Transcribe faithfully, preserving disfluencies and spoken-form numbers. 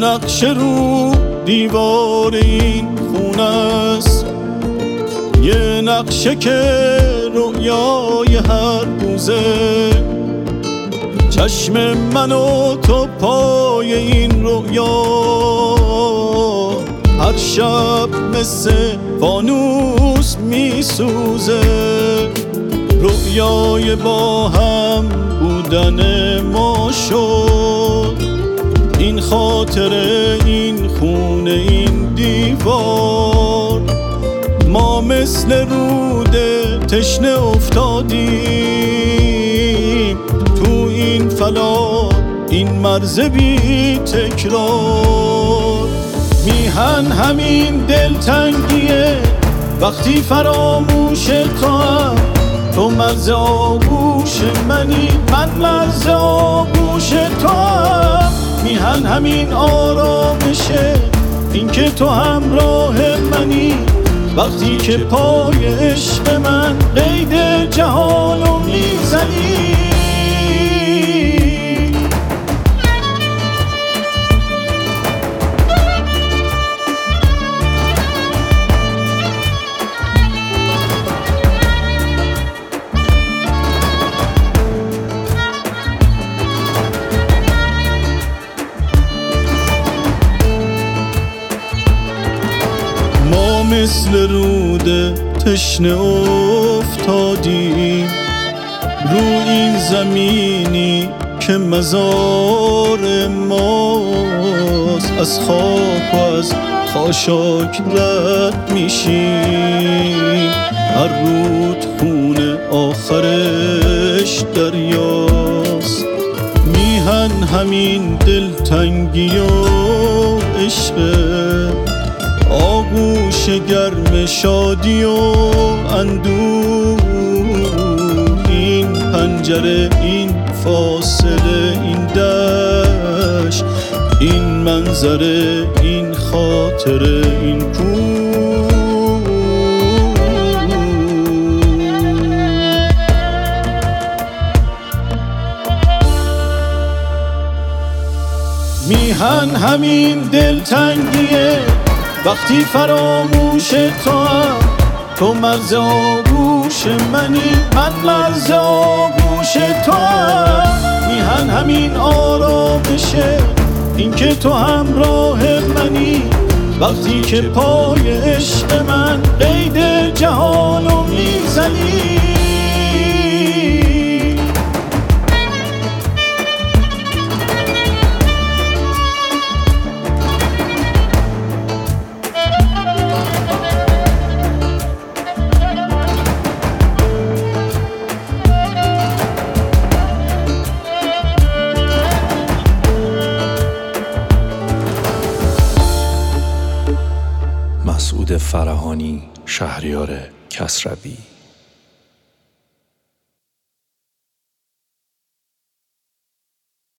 نقش رو دیوار این خونه است، یه نقشه که رویای هر روزه. چشم من و تو پای این رویا، هر شب مثل فانوس میسوزه. رویای با هم بودن ما شد، این خاطره، این خونه، این دیوار. ما مثل روده تشنه افتادیم تو این فلات، این مرز بی تکرار. میهن همین دلتنگیه وقتی فراموش تو هم، تو مرز آغوش منی، من مرز آغوش تو هم. میهن همین آرامشه، این که تو همراه منی، وقتی که پای عشق من قید جهانو میزنی. مثل روده تشنه افتادیم رو این زمینی که مزار ماست. از خاک و از خاشاک رد میشیم، هر رود خونه آخرش دریاست. میهن همین دلتنگی و عشقه، آغوش گرم شادی و اندوه. این پنجره، این فاصله، این دشت، این منظره، این خاطره، این کوه. میهن همین دلتنگیه وقتی فراموش تو هم، تو مرز آغوش منی، من مرز آغوش تو هم. میهن همین آرامشه، این که تو همراه منی، وقتی که پای عشق من قید جهانو میزنی. مسعود فرهانی، شهریار کسروی.